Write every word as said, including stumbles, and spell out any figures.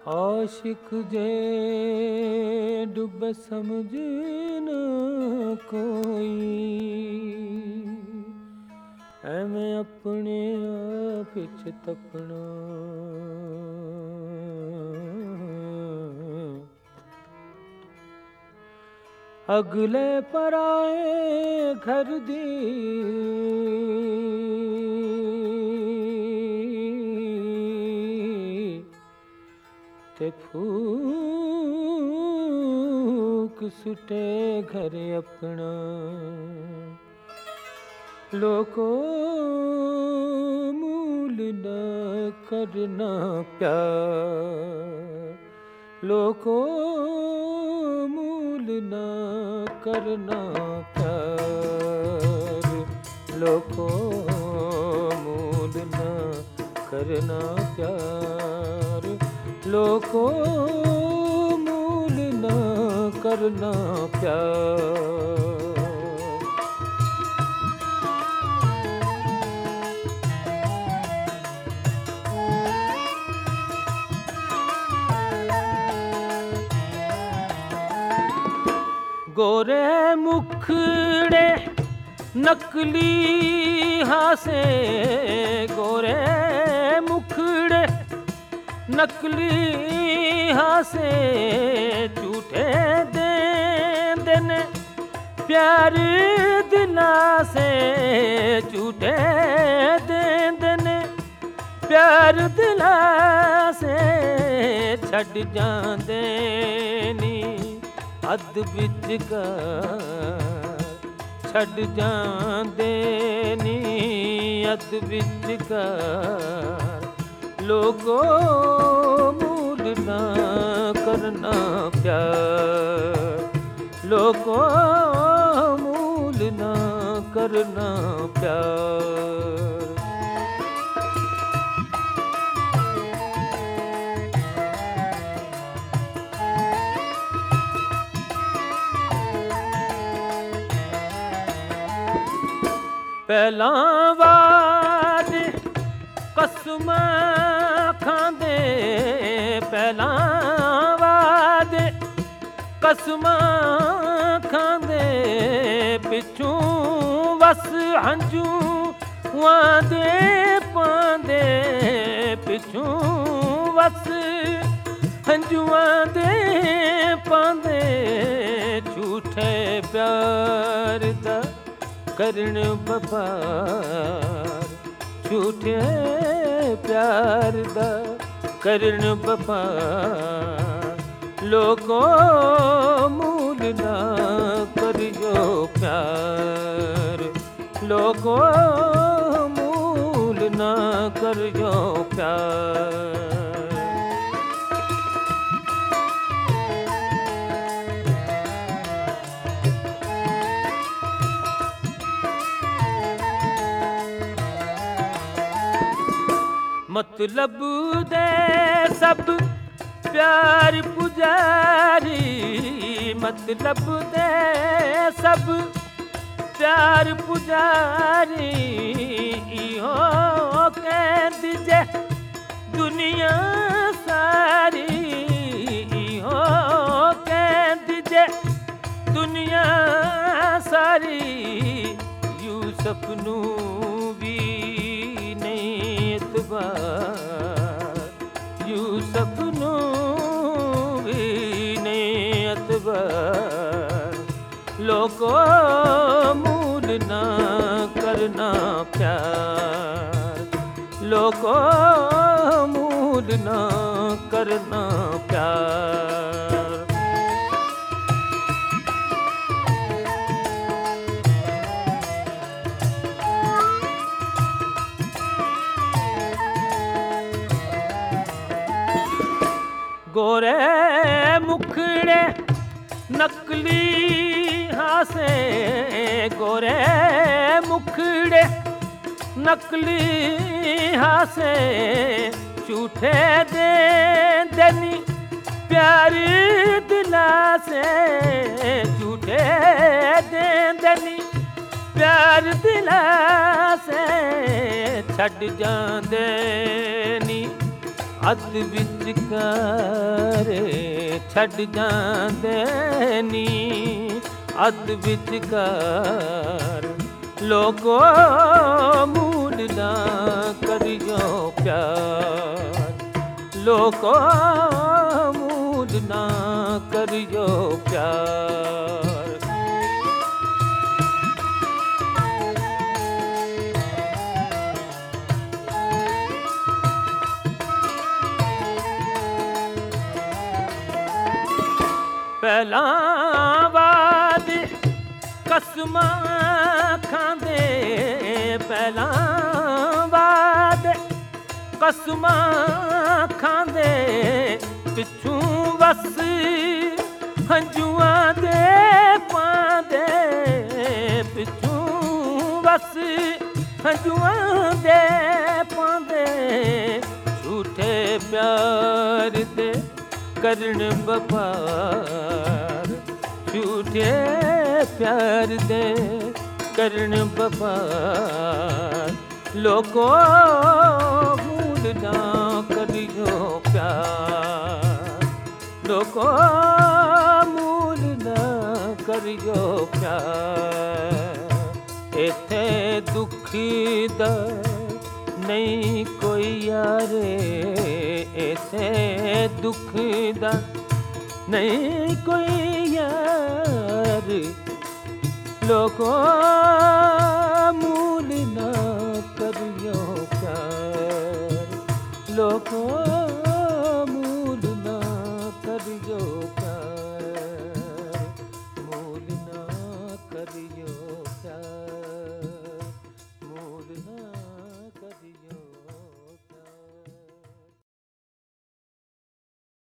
आशिक जे डूब समझ न कोई, एवें अपने आप च तपना। अगले पराए घर दी ते फूक सुटे घर अपना। लोको मूल न करना प्यार, लोको मूल न करना प्यार, लोको मूल न करना प्यार, लोको मूल न करना प्यार। गोरे मुखड़े नकली हासे, गोरे मुखड़े नकली हासे, झूठे दे देने प्यार दिला से, झूठे दे देने प्यार दिला से, छड़ जांदे नी अद विचकार, छड़ जांदे नी अद विचकार। लोगो मूल ना करना प्यार, लोगो मूल ना करना प्यार। पहला वाद कसम खांदे, पहला वाद कसम खांदे, पिछू वस हंजू वादे पांदे, पिछू वस हंजुआं दे पांदे। झूठे प्यार दा करन बपार, झूठे प्यार दा करन बपार। लोगो मूल ना करियो प्यार, लोगो मूल ना करियो प्यार। मतलब दे सब प्यार पुजारी, मतलब दे सब प्यार पुजारी। इहो कहंद जे दुनिया सारी, इहो कहंद जे दुनिया सारी। यूसुफ नू भी यूसुफ नू भी नहीं अतबार। लोगो मूल ना करना प्यार, लोगो मूल ना करना प्यार। गोरे मुखड़े नकली हासे, गोरे मुखड़े नकली हासे, झूठे दे देनी प्यार दिला से, झूठे दे देनी प्यार दिला से। छड़ जांदे नी ਅੱਧ ਵਿਚਕਾਰੇ ਛੱਡ ਜਾਂਦੇ ਨੀ, ਅੱਧ ਵਿਚਕਾਰ ਲੋਕੋ ਮੂਡ ਨਾ ਕਰਿਓ ਪਿਆਰ, ਲੋਕੋ ਮੂਡ ਨਾ ਕਰਿਓ ਪਿਆਰ। ਪਹਿਲਾਂ ਬਾਅਦ ਕਸਮਾਂ ਖਾਂਦੇ, ਪਹਿਲਾਂ ਬਾਅਦ ਕਸਮਾਂ ਖਾਂਦੇ, ਪਿੱਛੋਂ ਵਸ ਹੰਝੂਆਂ ਦੇ ਪਾਂਦੇ, ਪਿੱਛੋਂ ਵਸ ਹੰਝੂਆਂ ਦੇ ਪਾਂਦੇ, ਝੂਠੇ ਪਿਆਰ ਦੇ ਕਰਨ ਵਪਾਰ, ਝੂਠੇ ਪਿਆਰ ਦੇ ਕਰਨ ਵਪਾਰ। ਲੋਕੋ ਮੂਡ ਨਾ ਕਰਿਓ ਪਿਆਰ, ਲੋਕੋ ਮੂਡ ਨਾ ਕਰਿਓ ਪਿਆਰ। ਇੱਥੇ ਦੁੱਖ ਦਾ ਨਹੀਂ ਕੋਈ ਯਾਰੇ, ਇੱਥੇ ਦੁੱਖ ਦਾ ਨਹੀਂ ਕੋਈ ਯਾਰ। ਲੋਕੋ ਮੂਲ ਨਾ ਕਰਿਓ ਪਿਆਰ, ਲੋਕੋ